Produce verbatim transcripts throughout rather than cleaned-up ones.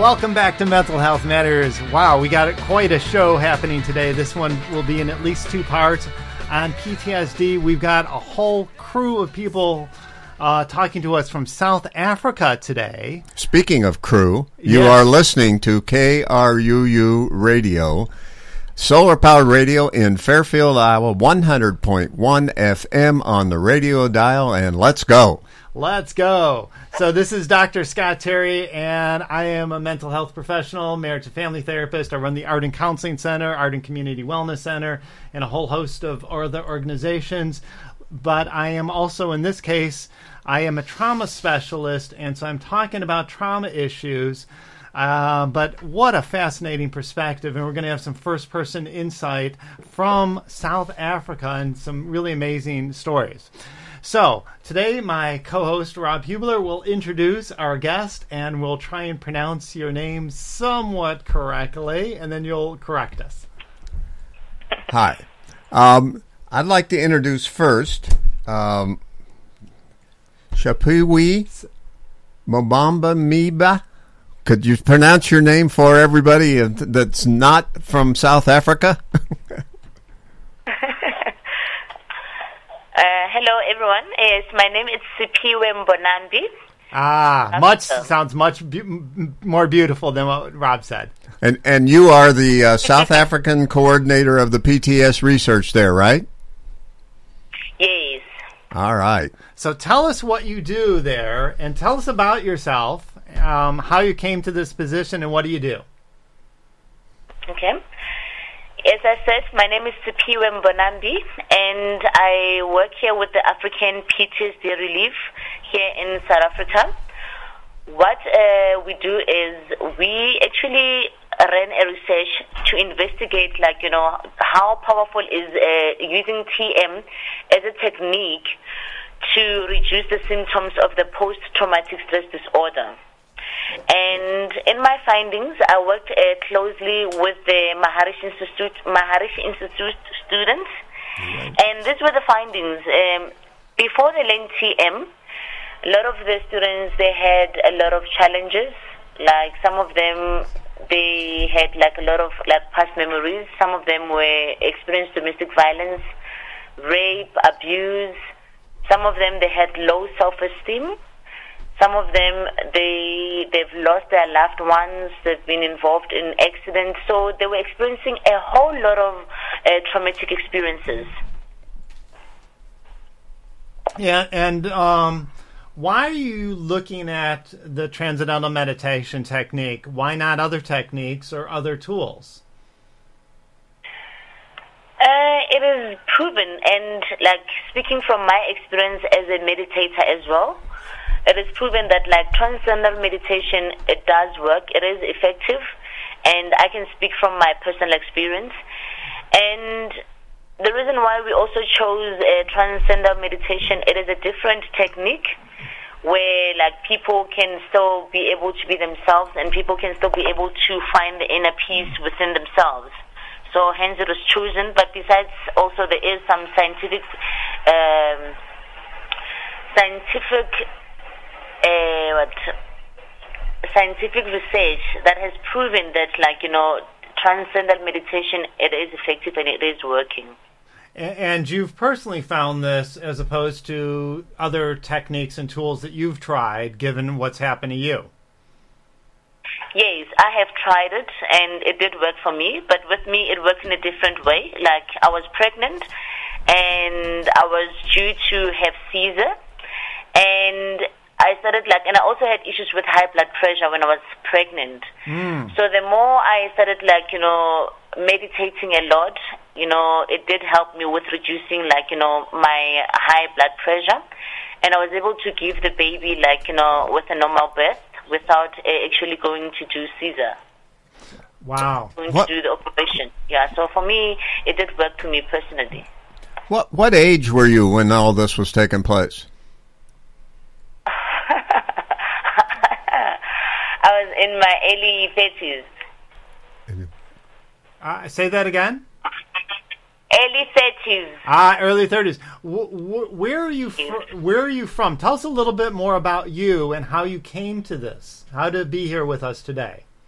Welcome back to Mental Health Matters. Wow, we got quite a show happening today. This one will be in at least two parts. On P T S D, we've got a whole crew of people uh, talking to us from South Africa today. Speaking of crew, you yes. are listening to K R U U Radio, solar-powered radio in Fairfield, Iowa, one hundred point one F M on the radio dial, and let's go. Let's go. So this is Doctor Scott Terry, and I am a mental health professional, marriage and family therapist. I run the Arden Counseling Center, Arden Community Wellness Center, and a whole host of other organizations. But I am also, in this case, I am a trauma specialist, and so I'm talking about trauma issues. Uh, but what a fascinating perspective, and we're going to have some first-person insight from South Africa and some really amazing stories. So, today my co-host Rob Hubler will introduce our guest, and we'll try and pronounce your name somewhat correctly, and then you'll correct us. Hi. Um, I'd like to introduce first um, Shapiwi Mobamba Miba. Could you pronounce your name for everybody that's not from South Africa? Uh, hello, everyone. Yes, my name is Sipiwe Mbonambi. Ah, much sounds much bu- more beautiful than what Rob said. And and you are the uh, South African coordinator of the P T S research there, right? Yes. All right. So tell us what you do there, and tell us about yourself, um, how you came to this position, and what do you do? Okay. As I said, my name is Sipiwe Mbonambi, and I work here with the African P T S D Relief here in South Africa. What uh, we do is we actually ran a research to investigate, like, you know, how powerful is uh, using T M as a technique to reduce the symptoms of the post-traumatic stress disorder. And in my findings, I worked uh, closely with the Maharishi Institute, Maharishi Institute students, mm-hmm. and these were the findings. Um, before they learned T M, a lot of the students, they had a lot of challenges. Like some of them, they had like a lot of like past memories. Some of them were experienced domestic violence, rape, abuse. Some of them, they had low self-esteem. Some of them, they, they've lost their loved ones, they've been involved in accidents, so they were experiencing a whole lot of uh, traumatic experiences. Yeah, and um, why are you looking at the transcendental meditation technique? Why not other techniques or other tools? Uh, it is proven, and like speaking from my experience as a meditator as well, it is proven that like transcendental meditation, it does work, it is effective, and I can speak from my personal experience. And the reason why we also chose uh, transcendental meditation, it is a different technique where like people can still be able to be themselves, and people can still be able to find the inner peace within themselves. So hence it was chosen, but besides also there is some scientific um, scientific Uh, what scientific research that has proven that, like, you know, transcendental meditation, it is effective and it is working. And you've personally found this as opposed to other techniques and tools that you've tried, given what's happened to you? Yes, I have tried it, and it did work for me, but with me, it worked in a different way. Like, I was pregnant, and I was due to have Caesar, and I started like, and I also had issues with high blood pressure when I was pregnant. Mm. So the more I started like, you know, meditating a lot, you know, it did help me with reducing like, you know, my high blood pressure. And I was able to give the baby like, you know, with a normal birth without uh, actually going to do Caesar. Wow. Going what? to do the operation. Yeah, so for me, it did work to me personally. What, what age were you when all this was taking place? I was in my early thirties. Uh, say that again? Early thirties. Ah, early thirties. W- w- where are you? Fr- where are you from? Tell us a little bit more about you and how you came to this. How to be here with us today.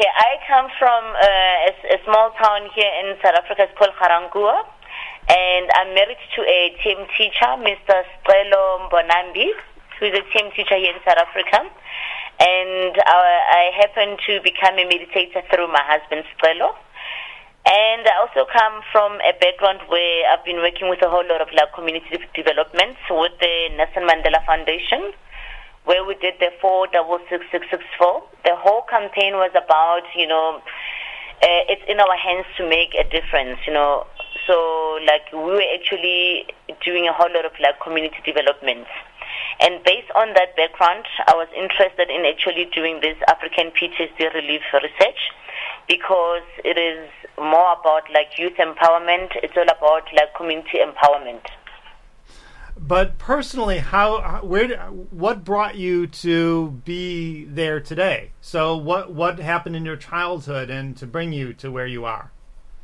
Okay, I come from uh, a, a small town here in South Africa. It's called Garangua. And I'm married to a team teacher, Mister Sicelo Mbonambi, who's a team teacher here in South Africa. And uh, I happen to become a meditator through my husband, Sicelo. And I also come from a background where I've been working with a whole lot of like community development with the Nelson Mandela Foundation, where we did the four double six six six four. The whole campaign was about, you know, uh, it's in our hands to make a difference, you know. So, like, we were actually doing a whole lot of like community development. And based on that background, I was interested in actually doing this African P T S D relief research, because it is more about like youth empowerment. It's all about like community empowerment. But personally, how, where, what brought you to be there today? So, what what happened in your childhood and to bring you to where you are?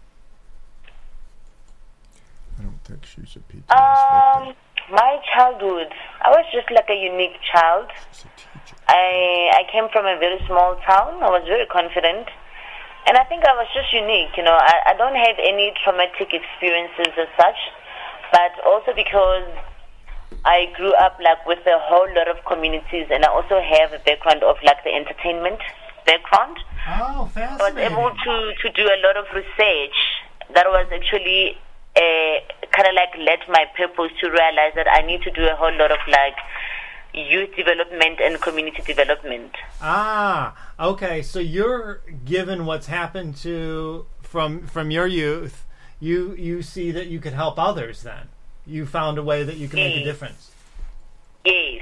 I don't think she's a P T S D victim. Um, my childhood, I was just like a unique child. I I came from a very small town. I was very confident. And I think I was just unique, you know. I, I don't have any traumatic experiences as such, but also because I grew up like with a whole lot of communities, and I also have a background of like the entertainment background. Oh, fascinating. I was able to, to do a lot of research that was actually uh, kind of like led my purpose to realize that I need to do a whole lot of like youth development and community development. Ah, okay. So you're given what's happened to from from your youth. You you see that you could help others. Then you found a way that you can yes. make a difference. Yes.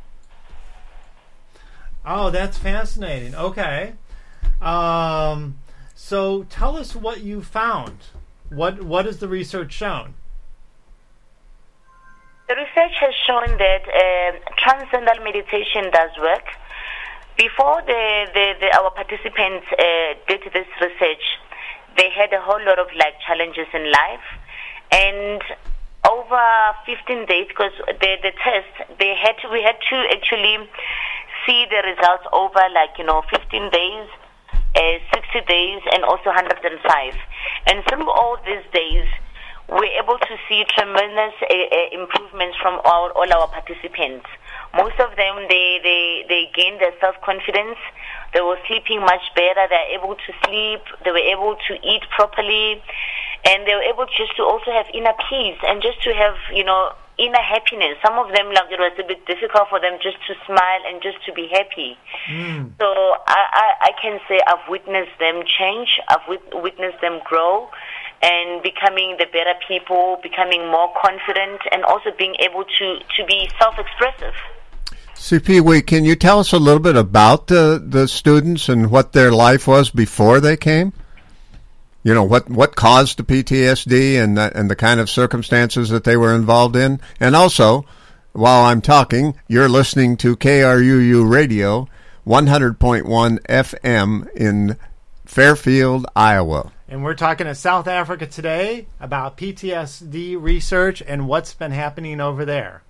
Oh, that's fascinating. Okay. Um, so tell us what you found. What what has the research shown? The research has shown that uh, transcendental meditation does work. Before the, the, the our participants uh, did this research, they had a whole lot of like challenges in life, and over fifteen days, because the the test they had to, we had to actually see the results over like you know fifteen days, uh, sixty days, and also one hundred five. And through all these days, we're able to see tremendous uh, uh, improvements from all, all our participants. Most of them, they, they, they gained their self-confidence. They were sleeping much better. They were able to sleep. They were able to eat properly. And they were able just to also have inner peace and just to have, you know, inner happiness. Some of them, like, it was a bit difficult for them just to smile and just to be happy. Mm. So I, I, I can say I've witnessed them change. I've wit- witnessed them grow and becoming the better people, becoming more confident, and also being able to, to be self-expressive. Sipiwe, can you tell us a little bit about the, the students and what their life was before they came? You know, what, what caused the P T S D and the, and the kind of circumstances that they were involved in? And also, while I'm talking, you're listening to K R U U Radio, one hundred point one F M in Fairfield, Iowa. And we're talking to South Africa today about P T S D research and what's been happening over there.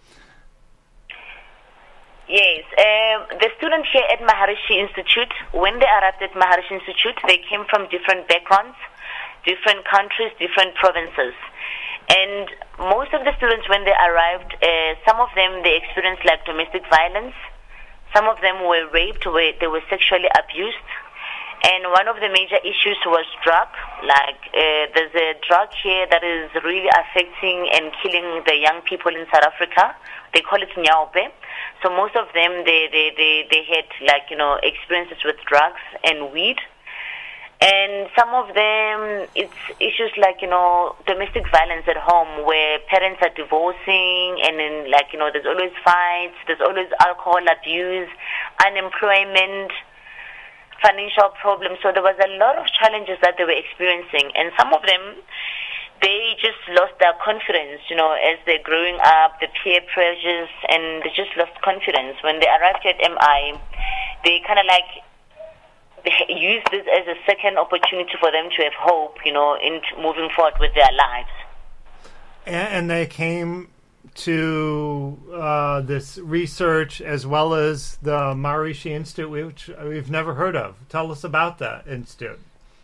Yes, um, the students here at Maharishi Institute, when they arrived at Maharishi Institute, they came from different backgrounds, different countries, different provinces. And most of the students, when they arrived, uh, some of them, they experienced like domestic violence. Some of them were raped, where they were sexually abused. And one of the major issues was drug. Like, uh, there's a drug here that is really affecting and killing the young people in South Africa. They call it Nyaope. So most of them, they, they, they, they had, like, you know, experiences with drugs and weed. And some of them, it's issues like, you know, domestic violence at home, where parents are divorcing, and then, like, you know, there's always fights, there's always alcohol abuse, unemployment, financial problems. So there was a lot of challenges that they were experiencing. And some of them, they just lost their confidence, you know, as they're growing up, the peer pressures, and they just lost confidence. When they arrived at M I, they kind of like they used this as a second opportunity for them to have hope, you know, in moving forward with their lives. And, and they came to uh, this research as well as the Maharishi Institute, which we've never heard of. Tell us about that institute.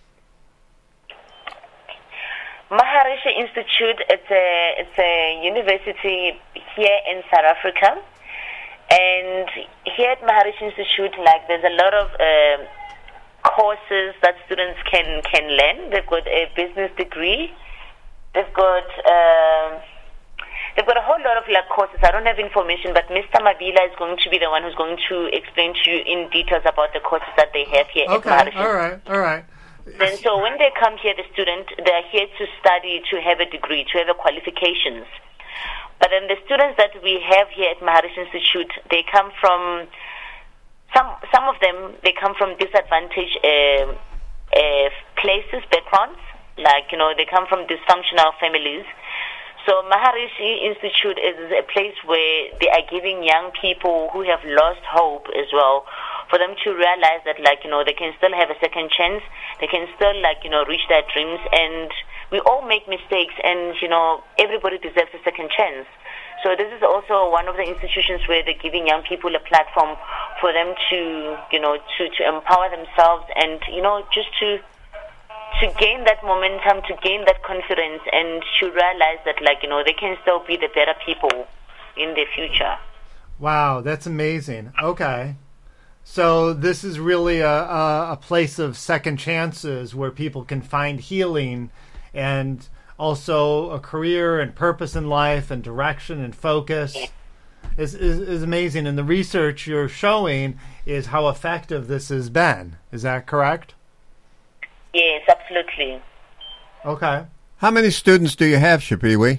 Maharishi Institute, it's a, it's a university here in South Africa. And here at Maharishi Institute, like, there's a lot of uh, courses that students can, can learn. They've got a business degree. They've got... Uh, They've got a whole lot of like courses. I don't have information, but Mister Mabila is going to be the one who's going to explain to you in details about the courses that they have here okay. at Maharishi. All right, all right. And so when they come here, the student, they're here to study, to have a degree, to have a qualifications. But then the students that we have here at Maharishi Institute, they come from, some some of them, they come from disadvantaged uh, uh, places, backgrounds. Like, you know, they come from dysfunctional families. So Maharishi Institute is a place where they are giving young people who have lost hope as well, for them to realize that, like, you know, they can still have a second chance, they can still, like, you know, reach their dreams, and we all make mistakes, and, you know, everybody deserves a second chance. So this is also one of the institutions where they're giving young people a platform for them to, you know, to, to empower themselves and, you know, just to to gain that momentum, to gain that confidence, and to realize that, like, you know, they can still be the better people in the future. Wow, that's amazing. Okay. So this is really a, a, a place of second chances where people can find healing and also a career and purpose in life and direction and focus. Is, is, is amazing. And the research you're showing is how effective this has been. Is that correct? Yes, absolutely. Okay. How many students do you have, Shapiwi?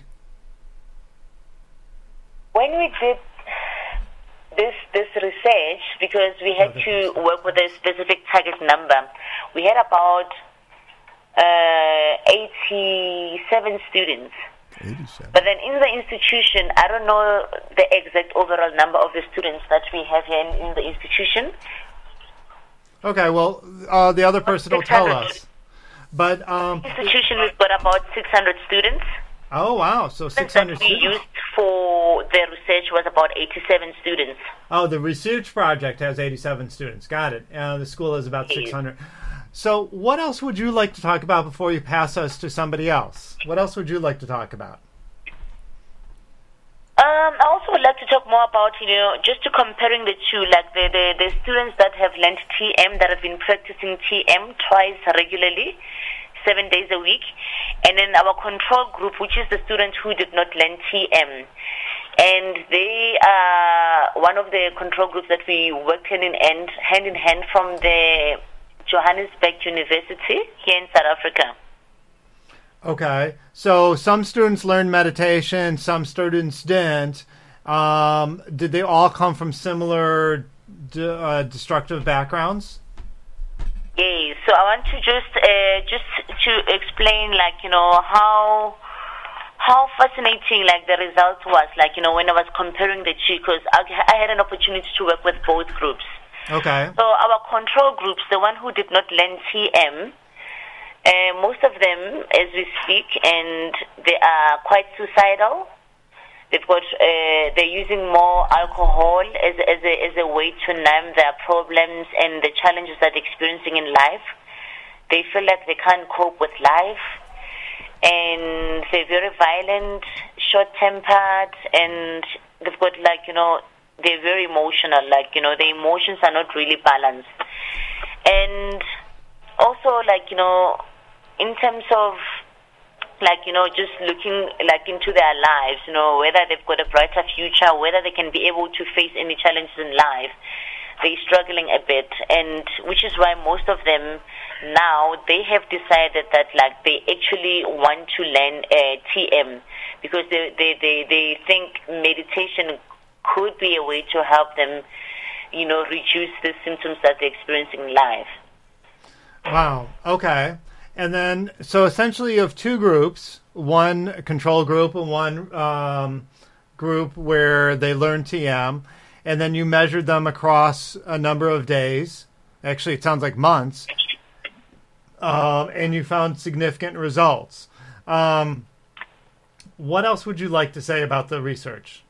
When we did this this research, because we had to work with a specific target number, we had about uh, eighty-seven students. eighty-seven. But then in the institution, I don't know the exact overall number of the students that we have here in, in the institution. Okay, well, uh, the other person will tell us. But um, institution, we've got about six hundred students. Oh, wow. So six hundred that we students. used for the research was about eighty-seven students. Oh, the research project has eighty-seven students. Got it. Uh, the school is about six hundred. So what else would you like to talk about before you pass us to somebody else? What else would you like to talk about? Um, I also would like to talk more about, you know, just to comparing the two, like the, the, the students that have learned T M, that have been practicing T M twice regularly, seven days a week, and then our control group, which is the students who did not learn T M. And they are one of the control groups that we worked hand in hand, hand in hand from the Johannesburg University here in South Africa. Okay, so some students learned meditation, some students didn't. Um, did they all come from similar d- uh, destructive backgrounds? Yes. So I want to just uh, just to explain, like, you know, how how fascinating, like, the result was, like, you know, when I was comparing the two, because I, I had an opportunity to work with both groups. Okay. So our control groups, the one who did not learn T M. Uh, most of them, as we speak, and they are quite suicidal. They've got, uh, they're using more alcohol as as a as a way to numb their problems and the challenges that they're experiencing in life. They feel like they can't cope with life, and they're very violent, short-tempered, and they've got, like, you know, they're very emotional. Like, you know, the emotions are not really balanced, and also, like, you know, in terms of, like, you know, just looking, like, into their lives, you know, whether they've got a brighter future, whether they can be able to face any challenges in life, they're struggling a bit, and which is why most of them now, they have decided that, like, they actually want to learn uh, T M, because they, they, they, they think meditation could be a way to help them, you know, reduce the symptoms that they're experiencing in life. Wow. Okay. And then, so essentially you have two groups, one control group and one um, group where they learn T M, and then you measured them across a number of days. Actually, it sounds like months. Um, and you found significant results. Um, what else would you like to say about the research?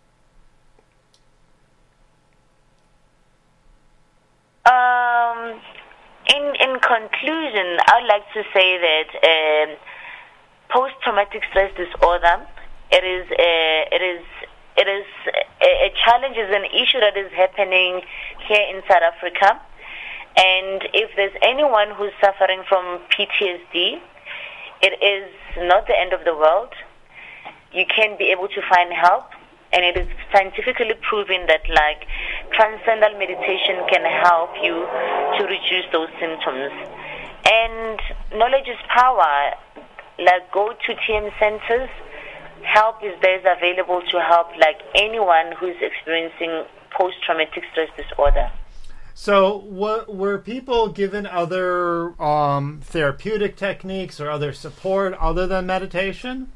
Um, in in conclusion, I'd like to say that um, post-traumatic stress disorder, it is a, it is it is a, a challenge, is an issue that is happening here in South Africa. And if there's anyone who's suffering from P T S D, it is not the end of the world. You can be able to find help, and it is scientifically proven that like transcendental meditation can help you to reduce those symptoms. And knowledge is power. Like, go to T M centers. Help is there is available to help like anyone who's experiencing post-traumatic stress disorder. So, what, were people given other um, therapeutic techniques or other support other than meditation?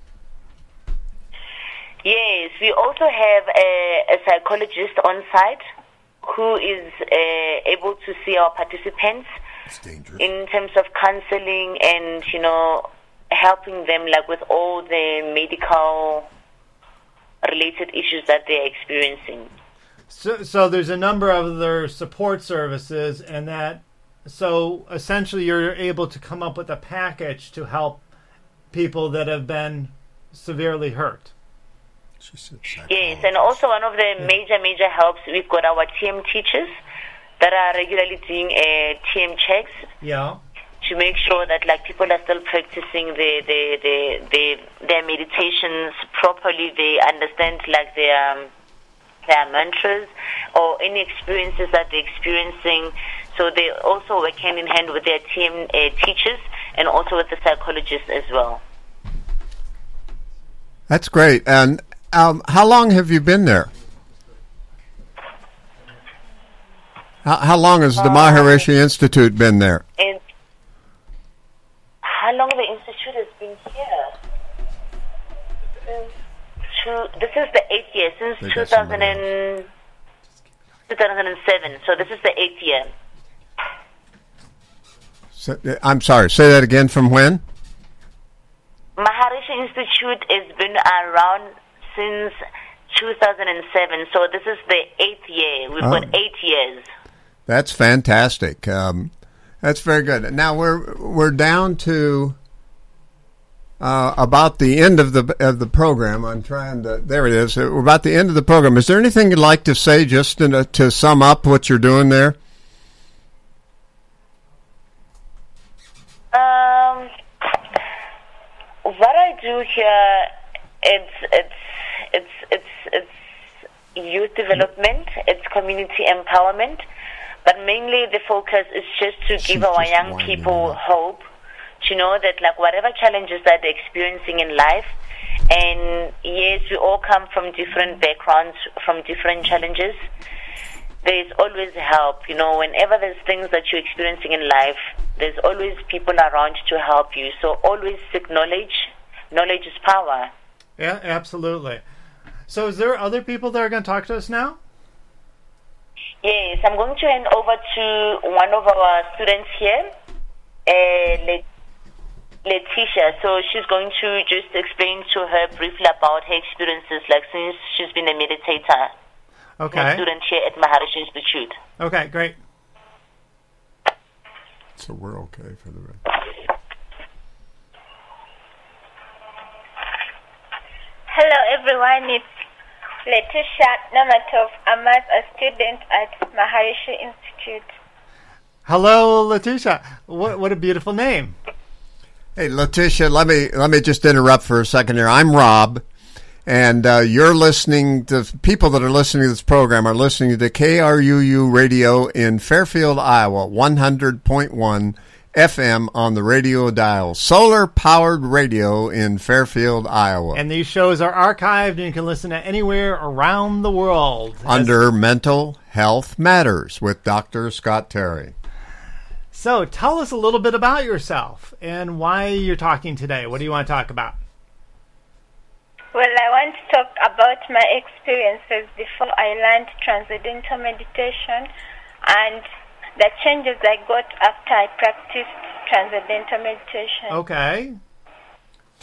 Yes, we also have a, a psychologist on site who is uh, able to see our participants in terms of counseling and, you know, helping them like with all the medical related issues that they're experiencing. So, so there's a number of other support services, and that, so essentially you're able to come up with a package to help people that have been severely hurt. Yes, and also one of the major, major helps, we've got our T M teachers that are regularly doing uh, T M checks. Yeah. To make sure that like people are still practicing the, the, the, the, their meditations properly. They understand like their, um, their mantras or any experiences that they're experiencing. So they also work hand in hand with their T M uh, teachers and also with the psychologists as well. That's great. And Um, how long have you been there? How, how long has the uh, Maharishi Institute been there? And how long the Institute has been here? Two, this is the eighth year, since two thousand and, two thousand seven. So this is the eighth year. So, I'm sorry, say that again, from when? Maharishi Institute has been around since two thousand seven, so this is the eighth year. We've oh. got eight years. That's fantastic. Um, that's very good. Now we're we're down to uh, about the end of the of the program. I'm trying to. There it is. We're about the end of the program. Is there anything you'd like to say, just in a, to sum up what you're doing there? Um, what I do here, it's it's. It's it's it's youth development, it's community empowerment, but mainly the focus is just to She's give our young people hope, to know that like whatever challenges that they're experiencing in life, and yes, we all come from different backgrounds, from different challenges, there's always help. You know, whenever there's things that you're experiencing in life, there's always people around to help you. So always seek knowledge. Knowledge is power. Yeah, absolutely. So is there other people that are going to talk to us now? Yes, I'm going to hand over to one of our students here, uh, Le- Letitia. So she's going to just explain to her briefly about her experiences, like since she's been a meditator. Okay. A student here at Maharishi Institute. Okay, great. So we're okay for the rest. Hello everyone, it's Letitia Namatov. I'm a student at Maharishi Institute. Hello, Letitia. What what a beautiful name. Hey, Letitia, let me let me just interrupt for a second here. I'm Rob, and uh, you're listening to people that are listening to this program are listening to K R U U Radio in Fairfield, Iowa, one hundred point one F M on the radio dial. Solar-powered radio in Fairfield, Iowa. And these shows are archived, and you can listen to anywhere around the world. Under As- Mental Health Matters with Doctor Scott Terry. So tell us a little bit about yourself and why you're talking today. What do you want to talk about? Well, I want to talk about my experiences before I learned Transcendental Meditation and the changes I got after I practiced Transcendental Meditation. Okay. Tell,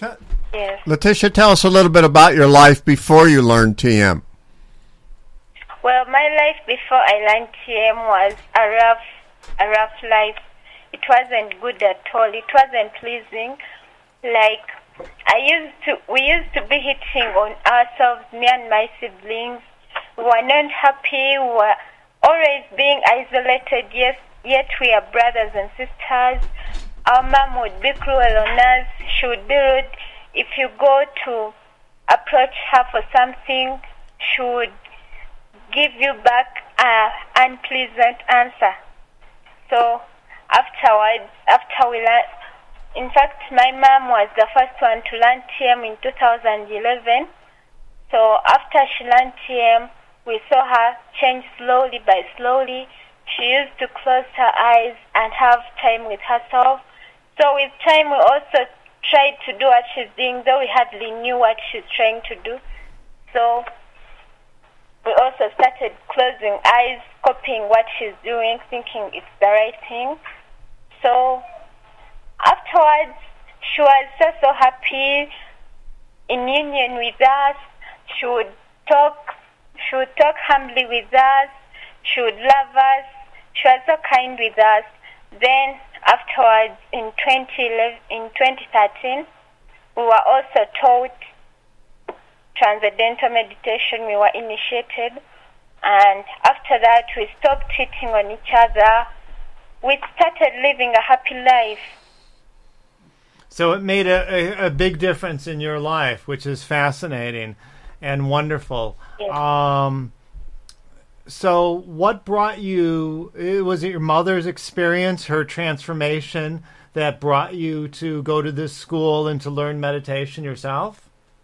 Yes. Letitia, tell us a little bit about your life before you learned T M. Well, my life before I learned T M was a rough, a rough life. It wasn't good at all. It wasn't pleasing. Like, I used to, we used to be hitting on ourselves, me and my siblings. We were not happy. We were always being isolated. Yes, yet we are brothers and sisters. Our mom would be cruel on us. She would be rude. If you go to approach her for something, she would give you back an unpleasant answer. So afterwards, after we learned, in fact, my mom was the first one to learn T M in two thousand eleven. So after she learned T M, we saw her change slowly by slowly. She used to close her eyes and have time with herself. So with time, we also tried to do what she's doing, though we hardly knew what she's trying to do. So we also started closing eyes, copying what she's doing, thinking it's the right thing. So afterwards, she was so, so happy in union with us. She would talk, she would talk humbly with us. She would love us. She was so kind with us. Then afterwards, in twenty eleven, in twenty thirteen, we were also taught transcendental meditation. We were initiated, and after that, we stopped hitting on each other. We started living a happy life. So it made a, a, a big difference in your life, which is fascinating and wonderful. Yes. Um, so what brought you, was it your mother's experience, her transformation, that brought you to go to this school and to learn meditation yourself?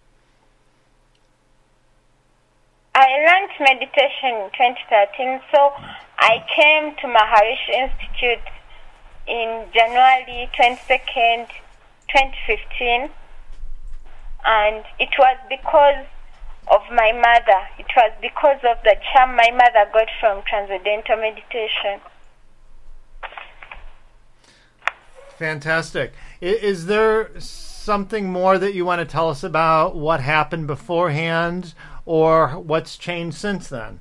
I learned meditation in twenty thirteen, so I came to Maharishi Institute in January twenty-second, twenty fifteen, and it was because of my mother. It was because of the charm my mother got from transcendental meditation. Fantastic. Is, is there something more that you want to tell us about what happened beforehand or what's changed since then?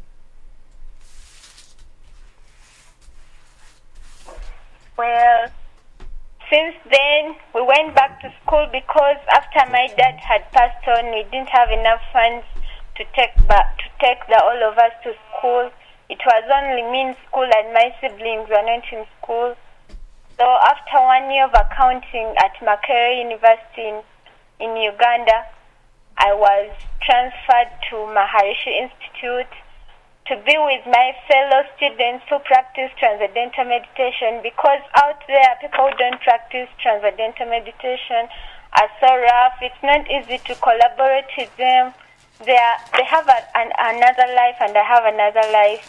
Well, since then, we went back to school because after my dad had passed on, we didn't have enough funds to take back to take the all of us to school. It was only me in school and my siblings were not in school. So after one year of accounting at Makerere University in, in Uganda, I was transferred to Maharishi Institute to be with my fellow students who practice transcendental meditation, because out there people who don't practice transcendental meditation are so rough. It's not easy to collaborate with them. They are, they have a, an, another life and I have another life.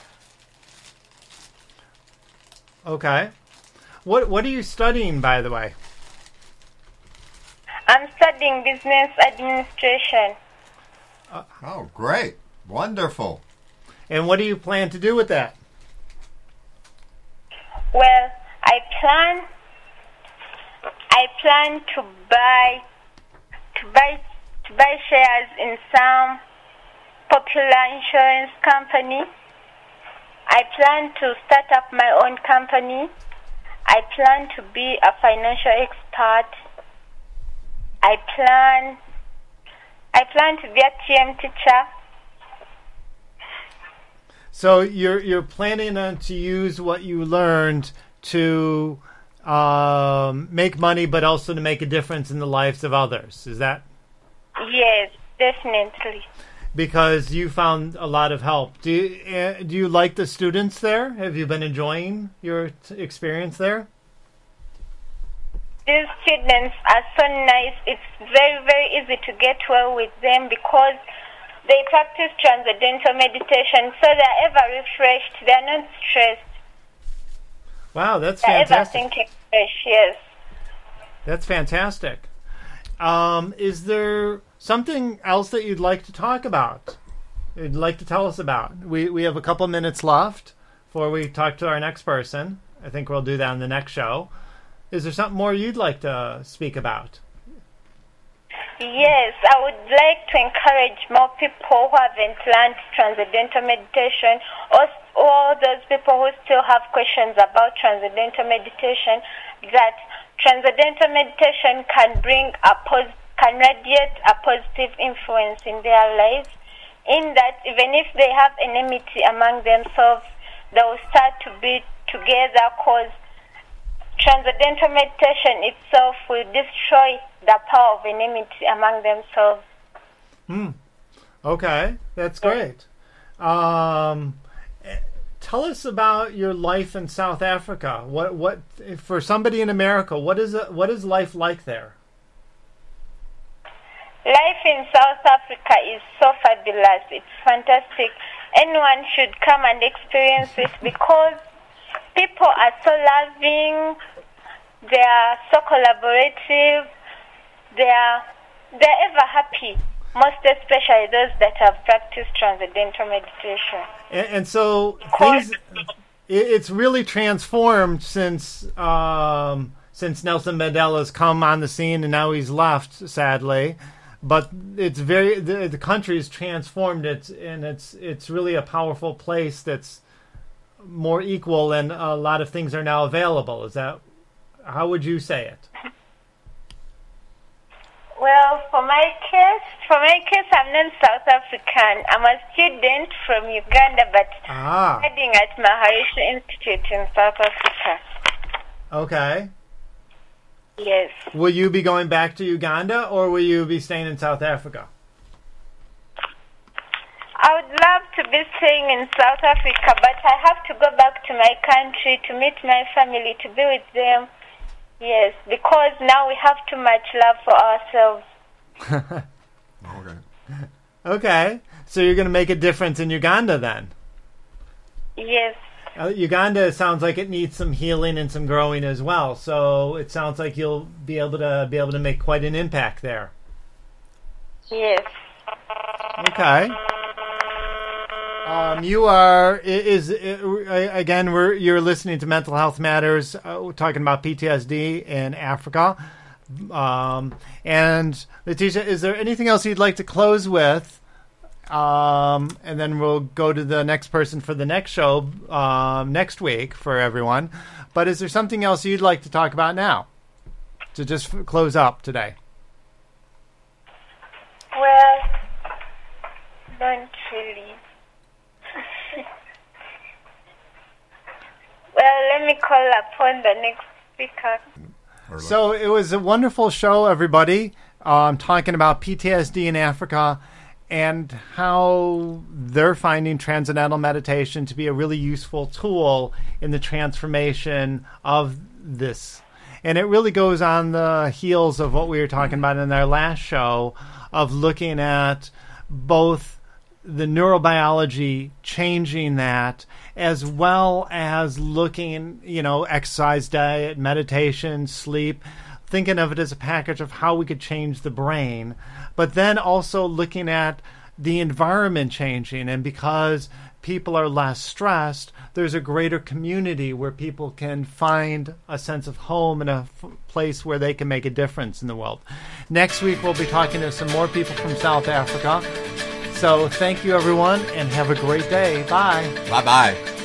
Okay. What what are you studying, by the way? I'm studying business administration. Uh, oh, great. Wonderful. And what do you plan to do with that? Well, I plan I plan to buy to buy to buy shares in some popular insurance company. I plan to start up my own company. I plan to be a financial expert. I plan I plan to be a T M teacher. So you're you're planning on to use what you learned to um, make money, but also to make a difference in the lives of others. Is that? Yes, definitely. Because you found a lot of help. Do you, uh, do you like the students there? Have you been enjoying your t- experience there? These students are so nice. It's very, very easy to get well with them because they practice transcendental meditation, so they're ever refreshed. They're not stressed. Wow, that's they're fantastic. Ever thinking fresh, yes. That's fantastic. Um, is there something else that you'd like to talk about? You'd like to tell us about? We we have a couple minutes left before we talk to our next person. I think we'll do that in the next show. Is there something more you'd like to speak about? Yes, I would like to encourage more people who haven't learned transcendental meditation, or all those people who still have questions about transcendental meditation, that transcendental meditation can bring a pos- can radiate a positive influence in their lives, in that even if they have enmity among themselves, they will start to be together, cause transcendental meditation itself will destroy the power of enmity among themselves. Hmm. Okay, that's great. Um, tell us about your life in South Africa. What, what, for somebody in America, what is it, what is life like there? Life in South Africa is so fabulous. It's fantastic. Anyone should come and experience it because people are so loving, they are so collaborative, they are they're ever happy, most especially those that have practiced transcendental meditation. And, and so things, it's really transformed since um, since Nelson Mandela's come on the scene, and now he's left, sadly. But it's very the, the country is transformed. It's and it's it's really a powerful place that's more equal, and a lot of things are now available. Is that, how would you say it? Well, for my case, for my case, I'm not South African. I'm a student from Uganda, but ah. studying at Maharishi Institute in South Africa. Okay. Yes. Will you be going back to Uganda, or will you be staying in South Africa? I would love to be staying in South Africa, but I have to go back to my country to meet my family, to be with them. Yes, because now we have too much love for ourselves. Okay. Okay. So you're going to make a difference in Uganda then? Yes. Uh, Uganda sounds like it needs some healing and some growing as well. So it sounds like you'll be able to be able to make quite an impact there. Yes. Okay. Um, you are is, is again. We're you're listening to Mental Health Matters. Uh, we're talking about P T S D in Africa. Um, and Letitia, is there anything else you'd like to close with? Um, and then we'll go to the next person for the next show um, next week for everyone. But is there something else you'd like to talk about now to just f- close up today? Well, not really. Well, let me call upon the next speaker. So it was a wonderful show, everybody, um, talking about P T S D in Africa and how they're finding transcendental meditation to be a really useful tool in the transformation of this. And it really goes on the heels of what we were talking about in our last show of looking at both the neurobiology changing that, as well as looking, you know, exercise, diet, meditation, sleep, thinking of it as a package of how we could change the brain, but then also looking at the environment changing. And because people are less stressed, there's a greater community where people can find a sense of home and a f- place where they can make a difference in the world. Next week, we'll be talking to some more people from South Africa. So thank you, everyone, and have a great day. Bye. Bye-bye.